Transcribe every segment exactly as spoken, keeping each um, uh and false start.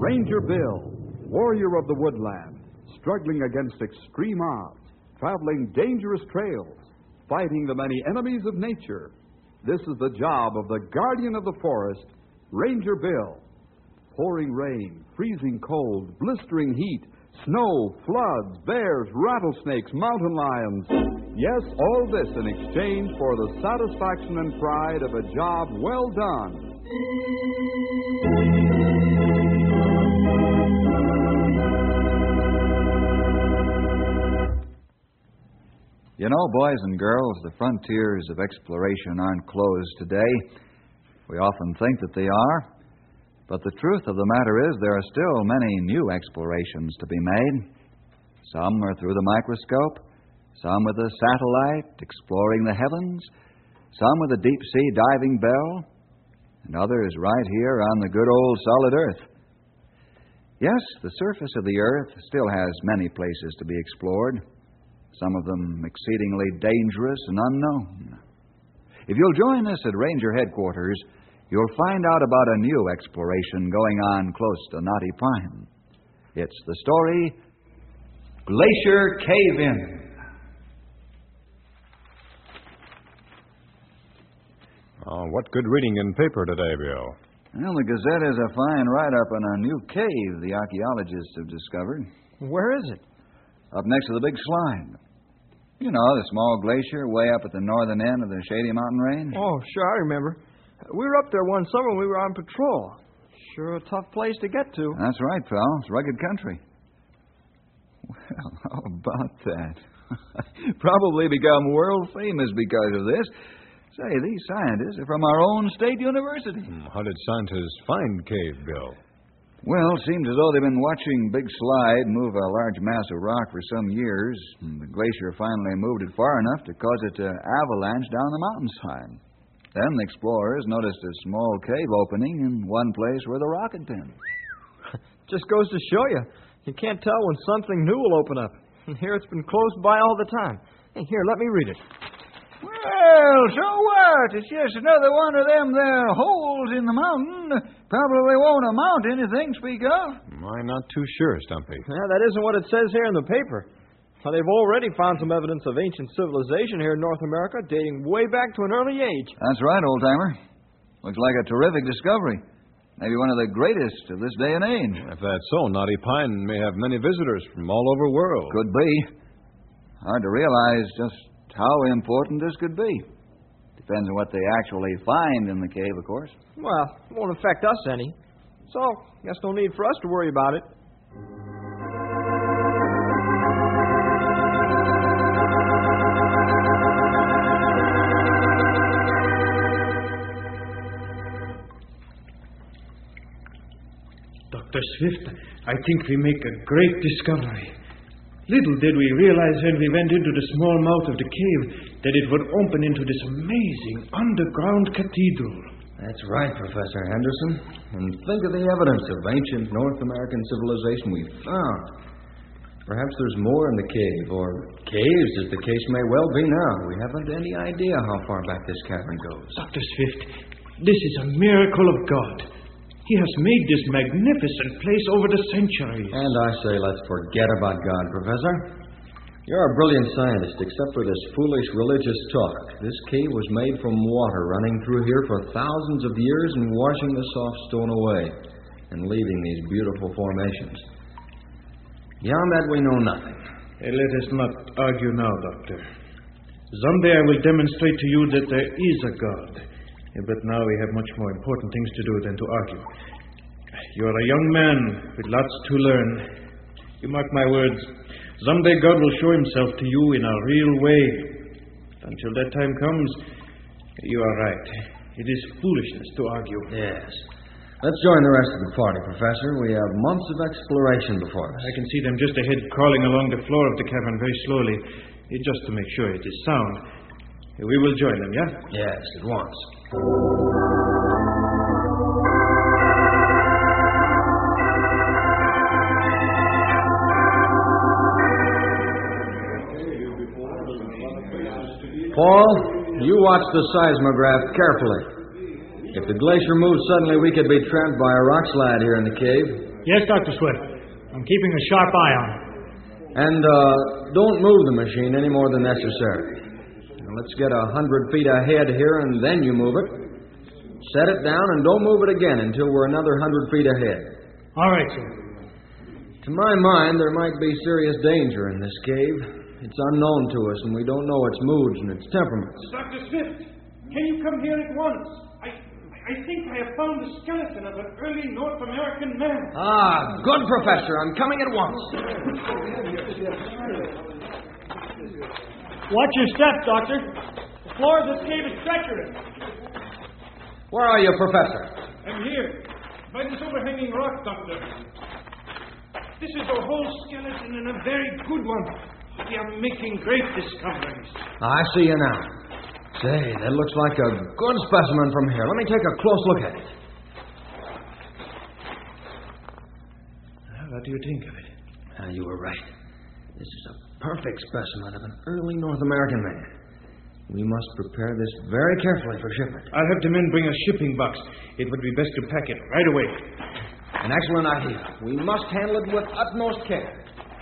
Ranger Bill, warrior of the woodland, struggling against extreme odds, traveling dangerous trails, fighting the many enemies of nature. This is the job of the guardian of the forest, Ranger Bill. Pouring rain, freezing cold, blistering heat, snow, floods, bears, rattlesnakes, mountain lions. Yes, all this in exchange for the satisfaction and pride of a job well done. You know, boys and girls, the frontiers of exploration aren't closed today. We often think that they are. But the truth of the matter is there are still many new explorations to be made. Some are through the microscope, some with a satellite exploring the heavens, some with a deep-sea diving bell, and others right here on the good old solid Earth. Yes, the surface of the Earth still has many places to be explored, some of them exceedingly dangerous and unknown. If you'll join us at Ranger Headquarters, you'll find out about a new exploration going on close to Knotty Pine. It's the story, Glacier Cave-In. Oh, what good reading in paper today, Bill? Well, the Gazette has a fine write-up on a new cave the archaeologists have discovered. Where is it? Up next to the Big Slide. You know, the small glacier way up at the northern end of the Shady Mountain Range. Oh, sure, I remember. We were up there one summer when we were on patrol. Sure a tough place to get to. That's right, pal. It's rugged country. Well, how about that? Probably become world famous because of this. Say, these scientists are from our own state university. How did scientists find Cave, Bill? Well, it seems as though they've been watching Big Slide move a large mass of rock for some years. And the glacier finally moved it far enough to cause it to avalanche down the mountainside. Then the explorers noticed a small cave opening in one place where the rock had been. Just goes to show you. You can't tell when something new will open up. And here it's been closed by all the time. Hey, here, let me read it. Well, so what? It's just another one of them there holes in the mountain. Probably won't amount to anything, speak of. I'm not too sure, Stumpy. Yeah, that isn't what it says here in the paper. Well, they've already found some evidence of ancient civilization here in North America dating way back to an early age. That's right, old-timer. Looks like a terrific discovery. Maybe one of the greatest of this day and age. If that's so, Knotty Pine may have many visitors from all over the world. Could be. Hard to realize just how important this could be. Depends on what they actually find in the cave, of course. Well, it won't affect us any. So, guess no need for us to worry about it. Doctor Swift, I think we make a great discovery. Little did we realize when we went into the small mouth of the cave that it would open into this amazing underground cathedral. That's right, Professor Henderson. And think of the evidence of ancient North American civilization we've found. Perhaps there's more in the cave, or caves, as the case may well be now. We haven't any idea how far back this cavern goes. Doctor Swift, this is a miracle of God. He has made this magnificent place over the centuries. And I say let's forget about God, Professor. You're a brilliant scientist, except for this foolish religious talk. This cave was made from water running through here for thousands of years and washing the soft stone away and leaving these beautiful formations. Beyond that, we know nothing. Hey, let us not argue now, Doctor. Someday I will demonstrate to you that there is a God. But now we have much more important things to do than to argue. You are a young man with lots to learn. You mark my words. Someday God will show himself to you in a real way. Until that time comes, you are right. It is foolishness to argue. Yes. Let's join the rest of the party, Professor. We have months of exploration before us. I can see them just ahead crawling along the floor of the cavern very slowly, just to make sure it is sound. We will join them, yeah? Yes, at once. Paul, you watch the seismograph carefully. If the glacier moves suddenly, we could be trapped by a rock slide here in the cave. Yes, Doctor Swift. I'm keeping a sharp eye on it. And uh, don't move the machine any more than necessary. Now, let's get a hundred feet ahead here, and then you move it. Set it down and don't move it again until we're another hundred feet ahead. All right, sir. To my mind, there might be serious danger in this cave. It's unknown to us, and we don't know its moods and its temperaments. Doctor Swift, can you come here at once? I, I think I have found the skeleton of an early North American man. Ah, good, Professor. I'm coming at once. Watch your step, Doctor. The floor of this cave is treacherous. Where are you, Professor? I'm here, by this overhanging rock, Doctor. This is a whole skeleton and a very good one. We are making great discoveries. I see you now. Say, that looks like a good specimen from here. Let me take a close look at it. What do you think of it? Ah, you were right. This is a perfect specimen of an early North American man. We must prepare this very carefully for shipment. I'll have the men bring a shipping box. It would be best to pack it right away. An excellent idea. We must handle it with utmost care.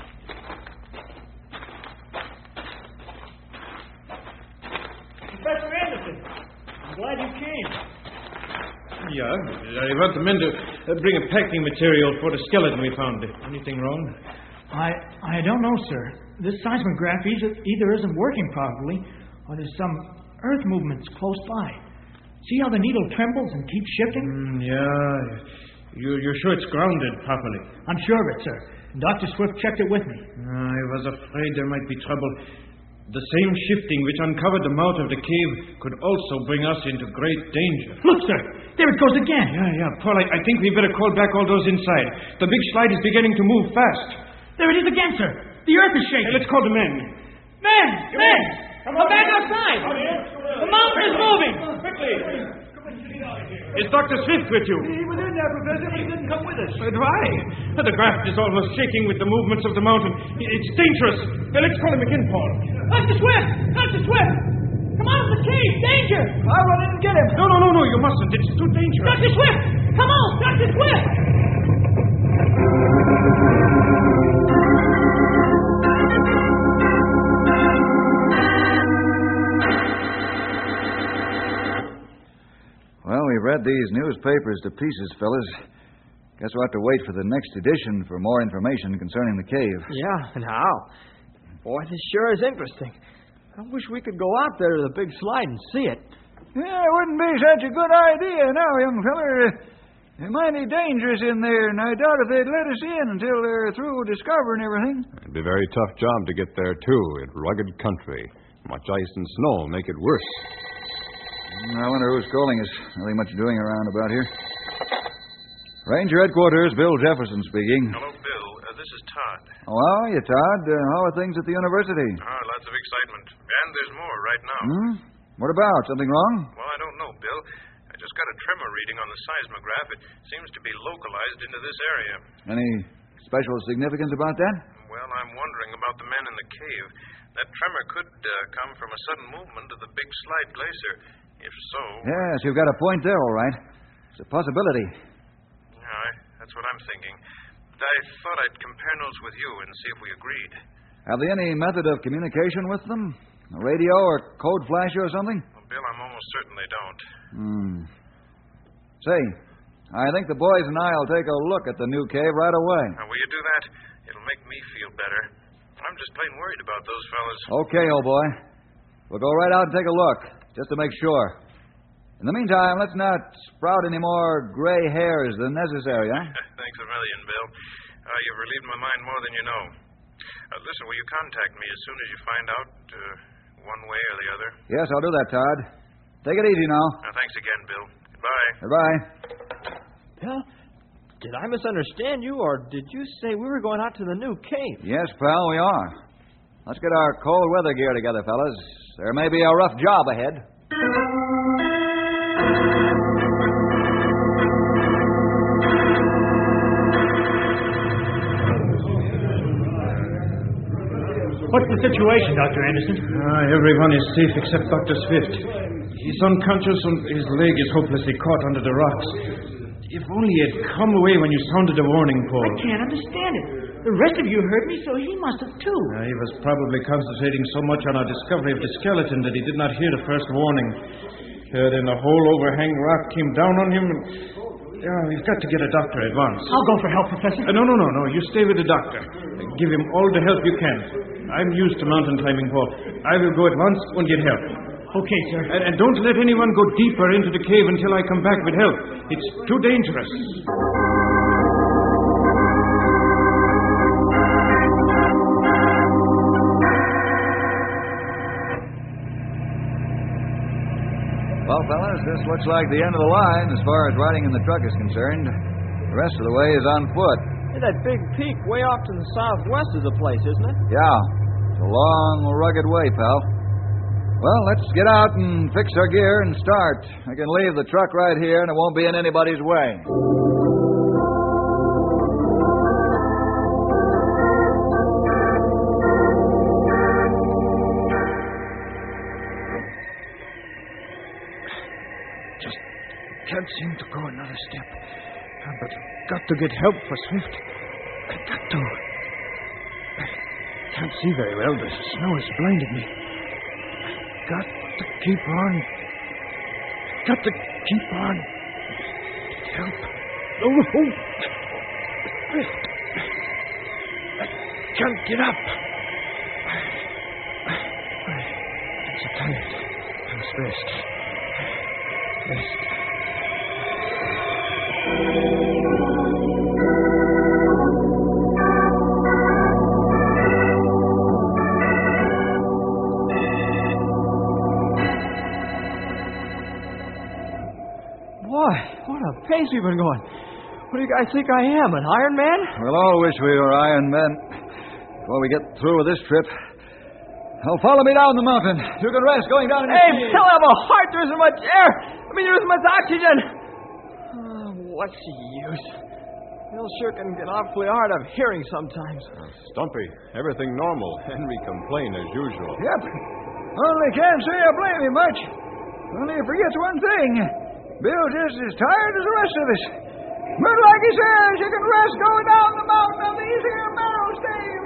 Professor Anderson, I'm glad you came. Yeah, I want the men to uh, bring a packing material for the skeleton we found. Anything wrong? I I don't know, sir. This seismograph either, either isn't working properly, or there's some earth movements close by. See how the needle trembles and keeps shifting? Mm, yeah. You, you're sure it's grounded properly? I'm sure of it, sir. Doctor Swift checked it with me. I was afraid there might be trouble. The same shifting which uncovered the mouth of the cave could also bring us into great danger. Look, sir. There it goes again. Yeah, yeah. Paul, I, I think we better call back all those inside. The big slide is beginning to move fast. There it is again, sir. The earth is shaking. Hey, let's call the men. Men! Men! Come, Come back outside! The mountain is moving! Quickly! Is Doctor Swift with you? He was in there, Professor, but he didn't come with us. But why? The graft is almost shaking with the movements of the mountain. It's dangerous. Hey, let's call him again, Paul. Doctor Swift! Doctor Swift! Come out of the cave! Danger! I'll run in and get him. No, no, no, no, you mustn't. It's too dangerous. Doctor Swift! Come on! Doctor Swift! Well, we've read these newspapers to pieces, fellas. Guess we'll have to wait for the next edition for more information concerning the cave. Yeah, and how? Boy, this sure is interesting. I wish we could go out there to the big slide and see it. Yeah, it wouldn't be such a good idea now, young feller. They're mighty dangerous in there, and I doubt if they'd let us in until they're through discovering everything. It'd be a very tough job to get there, too, in rugged country. Much ice and snow make it worse. I wonder whose calling is really much doing around about here. Ranger Headquarters, Bill Jefferson speaking. Hello, Bill. Uh, this is Todd. Oh, how are you, Todd? Uh, how are things at the university? Ah, lots of excitement. And there's more right now. Hmm? What about? Something wrong? Well, I don't know, Bill. I just got a tremor reading on the seismograph. It seems to be localized into this area. Any special significance about that? Well, I'm wondering about the men in the cave. That tremor could uh, come from a sudden movement of the Big Slide Glacier. If so... Yes, you've got a point there, all right. It's a possibility. Yeah, I, that's what I'm thinking. I thought I'd compare notes with you and see if we agreed. Have they any method of communication with them? A radio or code flash or something? Well, Bill, I'm almost certain they don't. Hmm. Say, I think the boys and I will take a look at the new cave right away. Now, will you do that? It'll make me feel better. I'm just plain worried about those fellas. Okay, old boy. We'll go right out and take a look, just to make sure. In the meantime, let's not sprout any more gray hairs than necessary, huh? Thanks a million, Bill. Uh, you've relieved my mind more than you know. Uh, listen, will you contact me as soon as you find out uh, one way or the other? Yes, I'll do that, Todd. Take it easy now. Uh, thanks again, Bill. Goodbye. Goodbye. Bill, did I misunderstand you, or did you say we were going out to the new cave? Yes, pal, we are. Let's get our cold weather gear together, fellas. There may be a rough job ahead. What's the situation, Doctor Anderson? Uh, everyone is safe except Doctor Swift. He's unconscious and his leg is hopelessly caught under the rocks. If only he had come away when you sounded the warning, Paul. I can't understand it. The rest of you heard me, so he must have too. Uh, he was probably concentrating so much on our discovery of the skeleton that he did not hear the first warning. Uh, then the whole overhang rock came down on him. And, uh, we've got to get a doctor at once. I'll go for help, Professor. Uh, no, no, no, no. You stay with the doctor. Uh, give him all the help you can. I'm used to mountain climbing, Paul. I will go at once and get help. Okay, sir. And, and don't let anyone go deeper into the cave until I come back with help. It's too dangerous. Well, fellas, this looks like the end of the line as far as riding in the truck is concerned. The rest of the way is on foot. Hey, that big peak way off to the southwest is the place, isn't it? Yeah, it's a long, rugged way, pal. Well, let's get out and fix our gear and start. I can leave the truck right here, and it won't be in anybody's way. Just can't seem to go another step. Uh, But I've got to get help for Swift. I've got to. I can't see very well. The snow has blinded me. Got to keep on. Got to keep on. Help. Oh, oh. Swift. I can't get up. I'm so tired. I must rest. Rest. Boy, what a pace we've been going. What do you guys think I am, an Iron Man? We'll all wish we were Iron Men before we get through with this trip. Now, follow me down the mountain. You can rest going down in Hey, the Bill, I have a heart. There isn't much air. I mean, there isn't much oxygen. Oh, what's the use? Bill sure can get awfully hard of hearing sometimes. Uh, Stumpy, everything normal. Henry complained as usual. Yep. Only can't say I blame him much. Only he forgets one thing. Bill just as tired as the rest of us. But like he says, you can rest going down the mountain on these here meadows, Dave.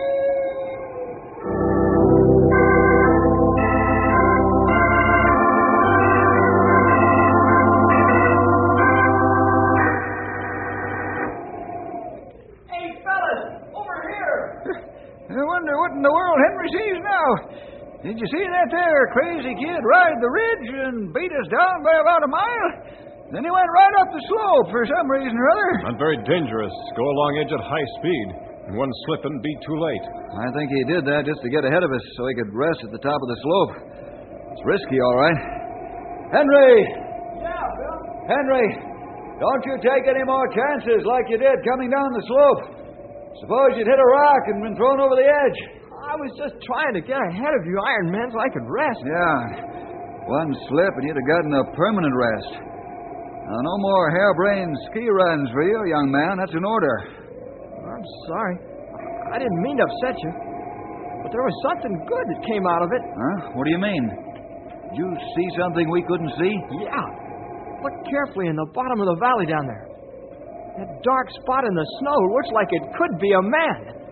Hey, fellas, over here. I wonder what in the world Henry sees now. Did you see that there crazy kid ride the ridge and beat us down by about a mile? Then he went right up the slope for some reason or other. Not very dangerous. Go along edge at high speed. And one slip and be too late. I think he did that just to get ahead of us so he could rest at the top of the slope. It's risky, all right. Henry! Yeah, Bill. Henry, don't you take any more chances like you did coming down the slope. Suppose you'd hit a rock and been thrown over the edge. I was just trying to get ahead of you Iron Men so I could rest. Yeah. One slip and you'd have gotten a permanent rest. Now, no more harebrained ski runs for you, young man. That's an order. I'm sorry. I didn't mean to upset you. But there was something good that came out of it. Huh? What do you mean? Did you see something we couldn't see? Yeah. Look carefully in the bottom of the valley down there. That dark spot in the snow looks like it could be a man.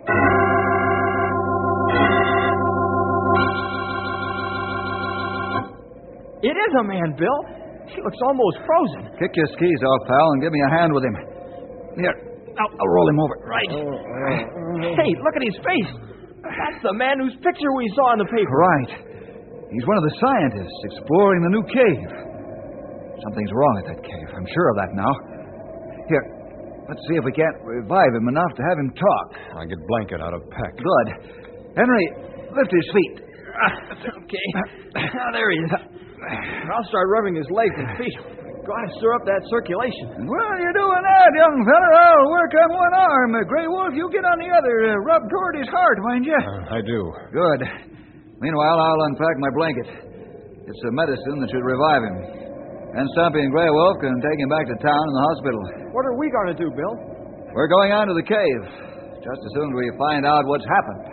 It is a man, Bill. He looks almost frozen. Kick your skis off, pal, and give me a hand with him. Here, I'll, I'll roll him over. Right. Hey, look at his face. That's the man whose picture we saw in the paper. Right. He's one of the scientists exploring the new cave. Something's wrong at that cave. I'm sure of that now. Here, let's see if we can't revive him enough to have him talk. I get blanket out of pack. Good. Henry, lift his feet. Okay. Now, there he is. I'll start rubbing his legs and feet. Gotta stir up that circulation. Well, you're doing that, young fella. I'll work on one arm. Uh, Grey Wolf, you get on the other. Uh, rub toward his heart, mind you. Uh, I do. Good. Meanwhile, I'll unpack my blanket. It's a medicine that should revive him. And Stumpy and Grey Wolf can take him back to town and the hospital. What are we going to do, Bill? We're going on to the cave. Just as soon as we find out what's happened.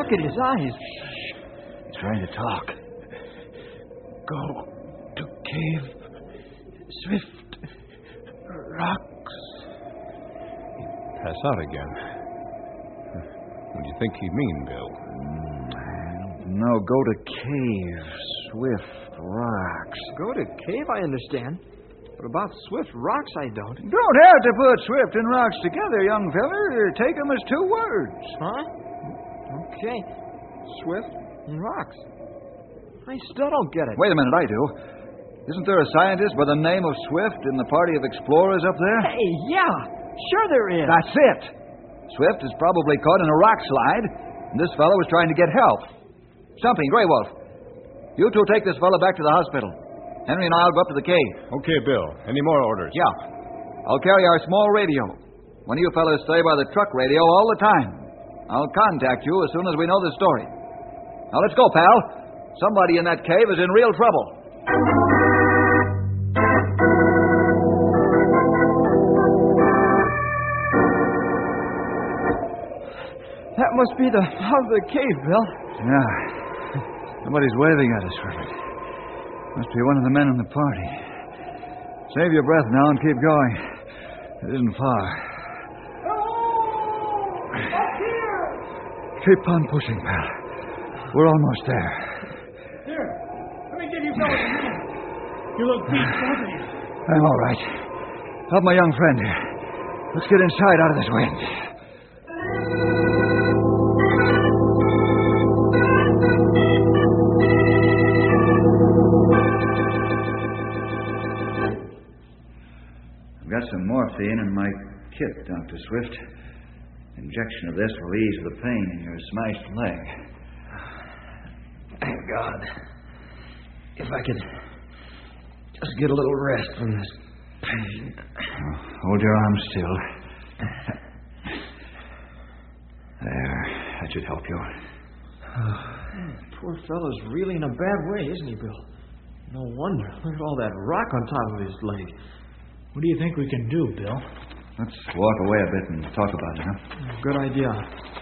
Look at his eyes. He's trying to talk. Go to cave. Swift. Rocks. Pass out again. What do you think he'd mean, Bill? No, go to cave. Swift rocks. Go to cave, I understand. But about Swift rocks, I don't. You don't have to put Swift and rocks together, young feller. Take them as two words. Huh? Okay. Swift and rocks. I still don't get it. Wait a minute, I do. Isn't there a scientist by the name of Swift in the party of explorers up there? Hey, yeah. Sure there is. That's it. Swift is probably caught in a rock slide, and this fellow was trying to get help. Stumpy, Grey Wolf, you two take this fellow back to the hospital. Henry and I'll go up to the cave. Okay, Bill. Any more orders? Yeah. I'll carry our small radio. One of you fellows stay by the truck radio all the time. I'll contact you as soon as we know the story. Now, let's go, pal. Somebody in that cave is in real trouble. That must be the mouth of the cave, Bill. Yeah. Somebody's waving at us from it. Must be one of the men in the party. Save your breath now and keep going. It isn't far. Oh, up here! Keep on pushing, pal. We're almost there. Here, let me give you fellas a hand. You look beat, don't you? I'm all right. Help my young friend here. Let's get inside out of this wind. I've got some morphine in my kit, Doctor Swift. Injection of this will ease the pain in your smashed leg. Thank God. If I could just get a little rest from this pain. Oh, hold your arm still. There. That should help you. Oh, poor fellow's really in a bad way, isn't he, Bill? No wonder. Look at all that rock on top of his leg. What do you think we can do, Bill? Let's walk away a bit and talk about it, huh? Good idea.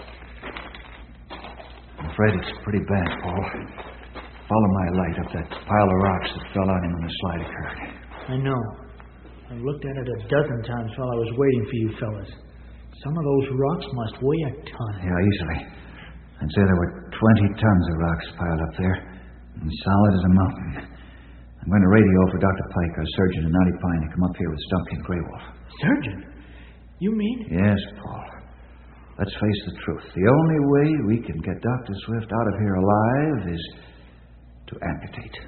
I'm afraid it's pretty bad, Paul. Follow my light up that pile of rocks that fell on him when the slide occurred. I know. I've looked at it a dozen times while I was waiting for you fellas. Some of those rocks must weigh a ton. Yeah, easily. I'd say there were twenty tons of rocks piled up there, and solid as a mountain. I'm going to radio for Doctor Pike, our surgeon in Knotty Pine, to come up here with Stumpy and Grey Wolf. Surgeon? You mean? Yes, Paul. Let's face the truth. The only way we can get Doctor Swift out of here alive is to amputate.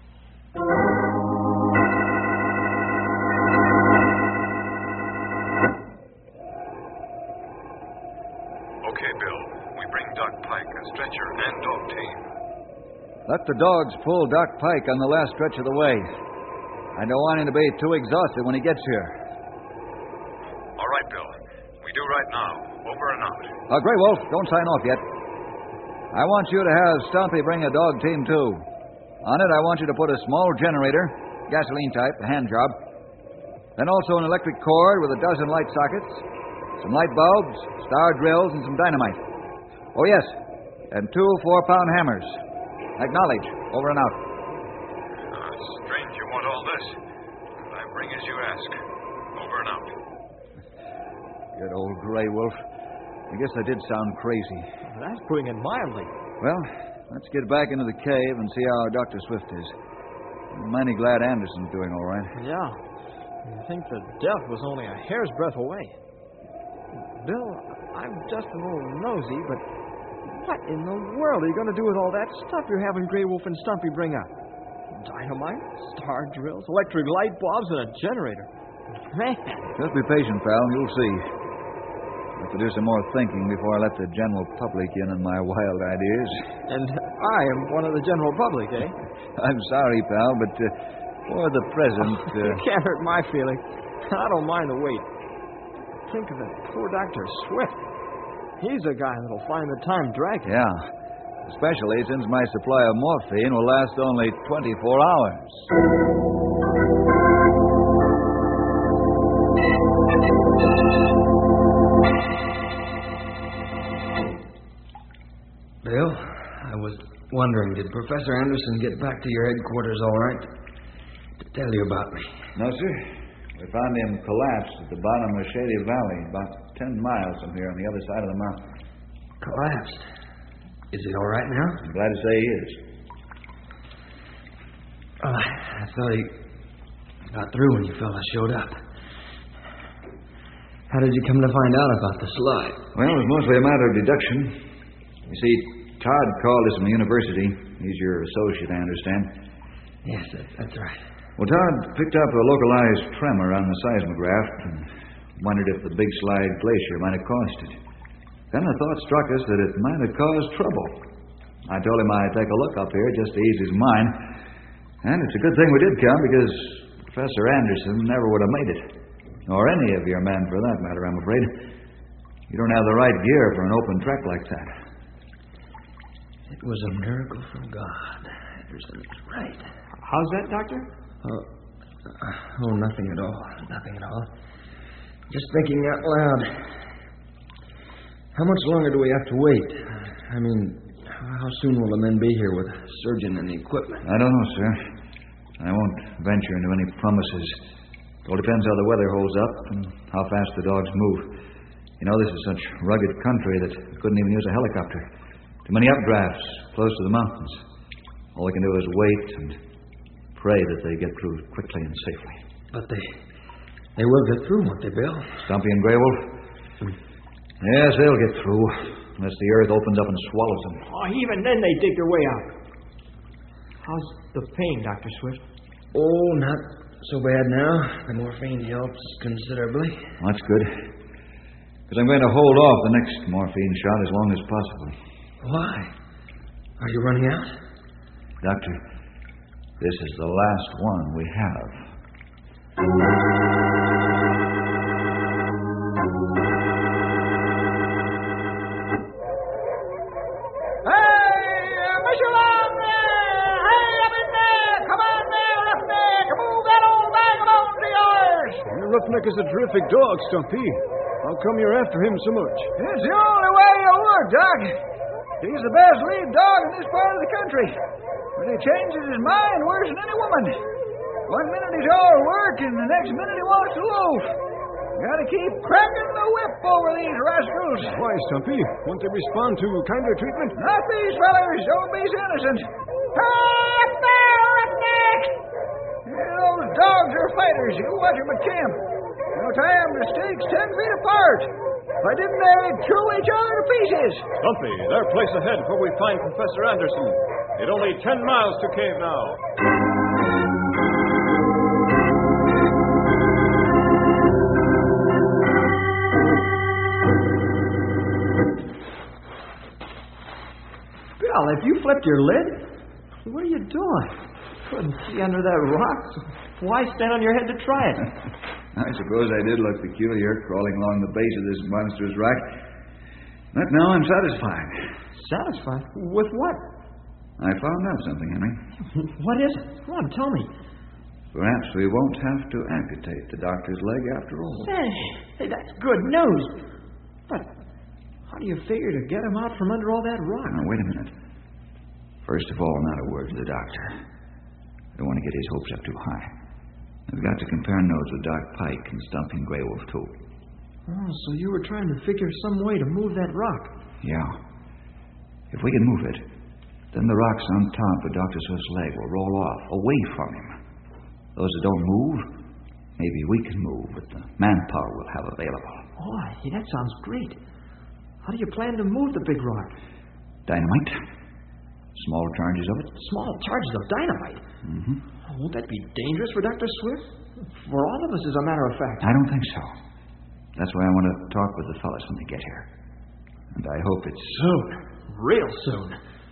Okay, Bill. We bring Doc Pike, a stretcher, and dog team. Let the dogs pull Doc Pike on the last stretch of the way. I don't want him to be too exhausted when he gets here. All right, Bill. We do right now. Over and out. Uh, Grey Wolf, don't sign off yet. I want you to have Stumpy bring a dog team, too. On it, I want you to put a small generator, gasoline type, a hand job. Then also an electric cord with a dozen light sockets, some light bulbs, star drills, and some dynamite. Oh, yes, and two four-pound hammers. Acknowledge. Over and out. Uh, it's strange you want all this. I bring as you ask. Over and out. Good old Grey Wolf. I guess I did sound crazy. That's putting it mildly. Well, let's get back into the cave and see how Doctor Swift is. I'm mighty glad Anderson's doing all right. Yeah. I think the death was only a hair's breadth away. Bill, I'm just a little nosy, but what in the world are you going to do with all that stuff you're having Grey Wolf and Stumpy bring up? Dynamite, star drills, electric light bulbs, and a generator. Man. Just be patient, pal. You'll see. I have to do some more thinking before I let the general public in on my wild ideas. And I am one of the general public, eh? I'm sorry, pal, but uh, for the present... Uh... You can't hurt my feelings. I don't mind the wait. Think of that poor Doctor Swift. He's a guy that'll find the time dragging. Yeah, especially since my supply of morphine will last only twenty-four hours. Bill, I was wondering, did Professor Anderson get back to your headquarters all right? To tell you about me. No, sir. We found him collapsed at the bottom of Shady Valley, about ten miles from here on the other side of the mountain. Collapsed? Is he all right now? I'm glad to say he is. Oh, I thought he got through when you fellas showed up. How did you come to find out about the slide? Well, it was mostly a matter of deduction. You see, Todd called us from the university. He's your associate, I understand. Yes, that, that's right. Well, Todd picked up a localized tremor on the seismograph and wondered if the Big Slide Glacier might have caused it. Then the thought struck us that it might have caused trouble. I told him I'd take a look up here just to ease his mind. And it's a good thing we did come, because Professor Anderson never would have made it. Nor any of your men, for that matter, I'm afraid. You don't have the right gear for an open trek like that. It was a miracle from God. Anderson is right. How's that, Doctor? Oh, uh, oh, nothing at all. Nothing at all. Just thinking out loud. How much longer do we have to wait? I mean, how soon will the men be here with a surgeon and the equipment? I don't know, sir. I won't venture into any promises. It all depends how the weather holds up and how fast the dogs move. You know, this is such rugged country that we couldn't even use a helicopter. Too many updrafts close to the mountains. All we can do is wait and pray that they get through quickly and safely. But they they will get through, won't they, Bill? Stumpy and Grey Wolf? Yes, they'll get through, unless the earth opens up and swallows them. Oh, even then they dig their way out. How's the pain, Doctor Swift? Oh, not so bad now. The morphine helps considerably. That's good. Because I'm going to hold off the next morphine shot as long as possible. Why? Are you running out? Doctor, this is the last one we have. Roughneck is a terrific dog, Stumpy. How come you're after him so much? It's the only way he'll work, Doc. He's the best lead dog in this part of the country. But he changes his mind worse than any woman. One minute he's all work, and the next minute he wants to loaf. Gotta keep cracking the whip over these rascals. Why, Stumpy? Won't they respond to kinder treatment? Not these fellers. Don't be innocent. Up there, Roughneck! Those dogs are fighters. You watch them at camp. They'll tie them to stakes ten feet apart. Why didn't they chew each other to pieces? Stumpy, their place ahead where we find Professor Anderson. It's only ten miles to cave now. Bill, if you flipped your lid, what are you doing? Couldn't see under that rock. Why stand on your head to try it? I suppose I did look peculiar, crawling along the base of this monstrous rock. But now I'm satisfied. Satisfied? With what? I found out something, Henry. What is it? Come on, tell me. Perhaps we won't have to amputate the doctor's leg after all. Say, hey, that's good news. But how do you figure to get him out from under all that rock? Now, wait a minute. First of all, not a word to the doctor. I don't want to get his hopes up too high. I've got to compare notes with Doc Pike and Stumpy and Grey Wolf, too. Oh, so you were trying to figure some way to move that rock. Yeah. If we can move it, then the rocks on top of Doctor Swift's leg will roll off, away from him. Those that don't move, maybe we can move with the manpower we'll have available. Oh, that sounds great. How do you plan to move the big rock? Dynamite. Small charges of it. Small charges of dynamite? Mm-hmm. Oh, won't that be dangerous for Doctor Swift? For all of us, as a matter of fact. I don't think so. That's why I want to talk with the fellas when they get here. And I hope it's... Soon. Real soon.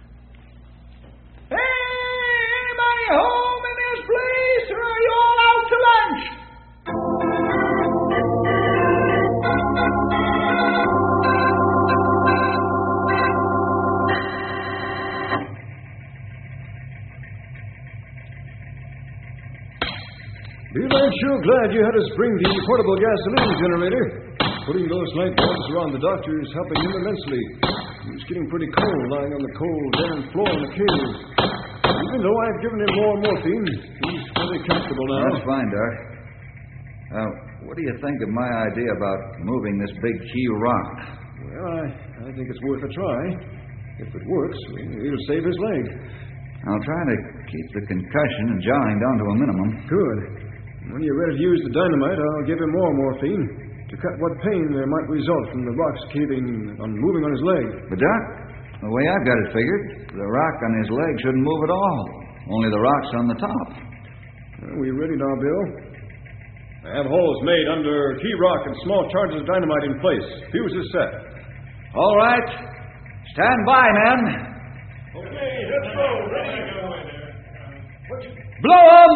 Hey, anybody home in this place, or are you all out to lunch? Bill, I'm sure glad you had us bring the portable gasoline generator. Putting those light bulbs around the doctor is helping him immensely. He's getting pretty cold lying on the cold, damp floor in the cave. Even though I've given him more morphine, he's fully comfortable now. That's fine, Doc. Now, what do you think of my idea about moving this big key rock? Well, I, I think it's worth a try. If it works, it'll save his leg. I'll try to keep the concussion and jarring down to a minimum. Good. When you're ready to use the dynamite, I'll give him more morphine to cut what pain there might result from the rocks caving on moving on his leg. But, Doc, the way I've got it figured, the rock on his leg shouldn't move at all. Only the rock's on the top. Are we ready now, Bill? I have holes made under key rock and small charges of dynamite in place. Fuse is set. All right. Stand by, men. Okay, let's go. Ready? Blow 'em!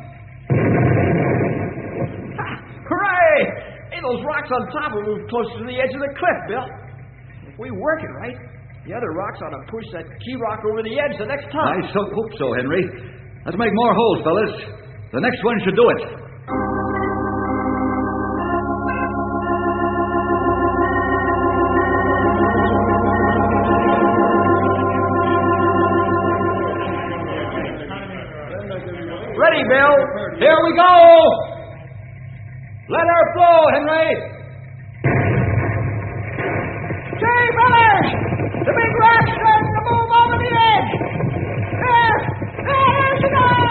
Hooray! Hey, those rocks on top will move closer to the edge of the cliff, Bill. If we work it right, the other rocks ought to push that key rock over the edge the next time. I so hope so, Henry. Let's make more holes, fellas. The next one should do it. Ready, Bill. Here we go! Let her flow, Henry! Say, fellas! The big rock's starting to move over the edge! There! There she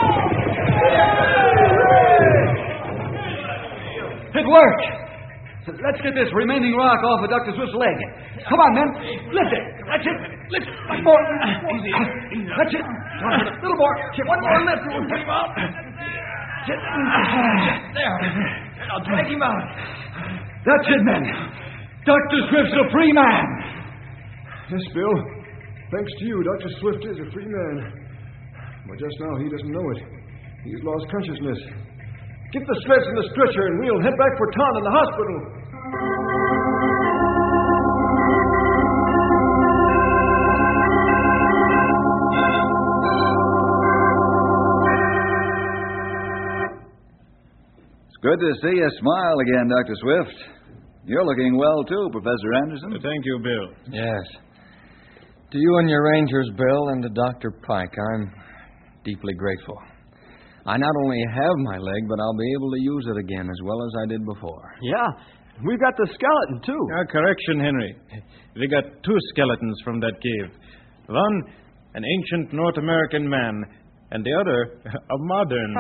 goes! It worked! Let's get this remaining rock off of Doctor Swift's leg. Come on, men. Lift it. That's it. Lift it. One more. Easy. That's it. A little more. One more lift. We'll get him out. That's it. There. I'll drag him out. That's it, men. Doctor Swift's a free man. Yes, Bill. Thanks to you, Doctor Swift is a free man. But just now he doesn't know it. He's lost consciousness. Get the sleds and the stretcher, and we'll head back for Tom in the hospital. It's good to see you smile again, Doctor Swift. You're looking well, too, Professor Anderson. Thank you, Bill. Yes. To you and your Rangers, Bill, and to Doctor Pike, I'm deeply grateful. I not only have my leg, but I'll be able to use it again as well as I did before. Yeah, we've got the skeleton, too. Uh, correction, Henry. We got two skeletons from that cave. One, an ancient North American man, and the other, a modern.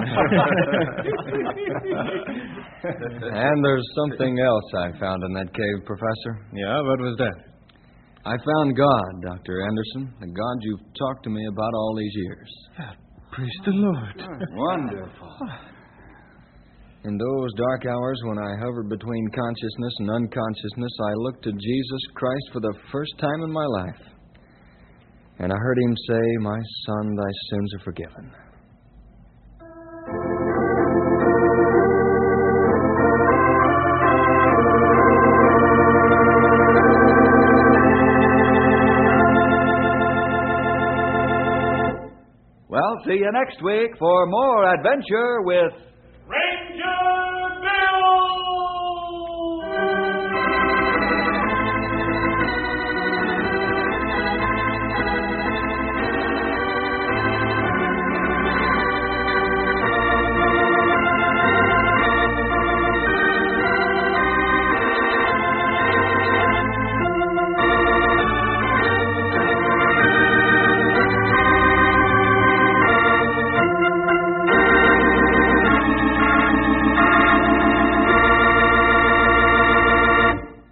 And there's something else I found in that cave, Professor. Yeah, what was that? I found God, Doctor Anderson, the God you've talked to me about all these years. Praise the Lord. Wonderful. In those dark hours when I hovered between consciousness and unconsciousness, I looked to Jesus Christ for the first time in my life. And I heard him say, "My son, thy sins are forgiven." Well, see you next week for more adventure with